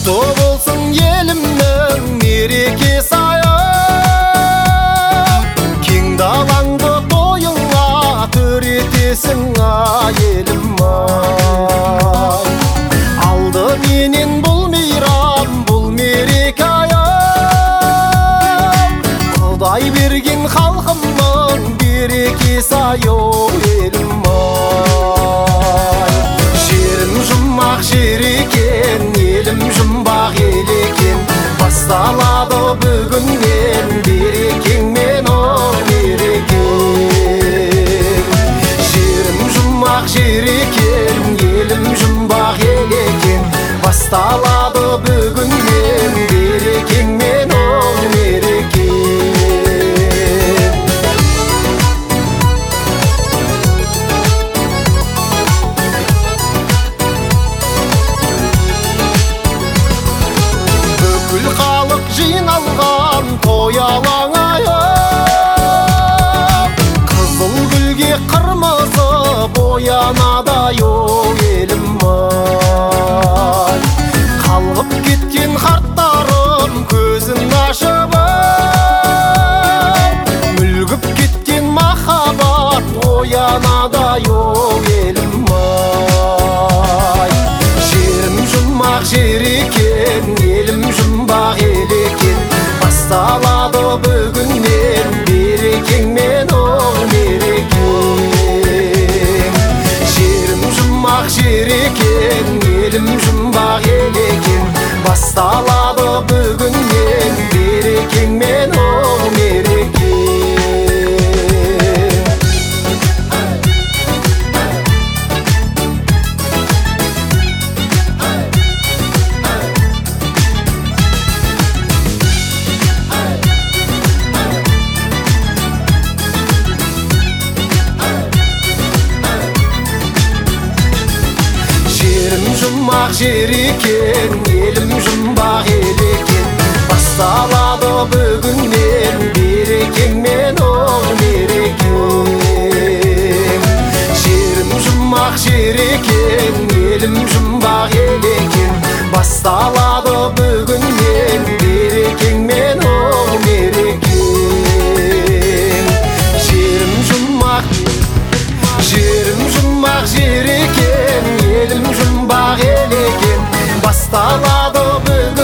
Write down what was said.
Құтты болсын елімнің мерекесі айы, кең далаңды тойыңа төретесің елім-ай. Алды менен бұл мейрам, бұл мереке айы, Құдай берген халқымның берекесі айы, елім-ай. Жерім жұмақ жер екен, елім жұмбақ ел екен, басталады бүгіннен берекеңмен о мерекең. Жерім жұмақ жер екен, елім жұмбақ ел екен, басталады бүгіннен берекеңмен о мерекең. Бүкіл халық жиналған той алаңайы, қызыл гүлге қырмызы боянадай о елім-ай. Қалғып кеткен қарттарым көзін ашып, мүлгіп кеткен махаббат оянадай о елім-ай. Жерім жұмақ жер екен, елім жұмбақ ел екен, басталады бүгіннен берекеңмен о мерекең. Жерім жұмақ жер екен, елім жұмбақ ел екен, басталады бүгіннен берекеңмен о мерекең. Жерім жұмақ жер екен, елім жұмбақ ел екен, басталады бүгіннен берекеңмен о мерекең. Жерім жұмақ жер екен, елім жұмбақ ел екен, басталады бүгіннен берекеңмен о мерекең. Жерім жұмақ жер екен, елім жұмбақ ел екен, басталады бүгіннен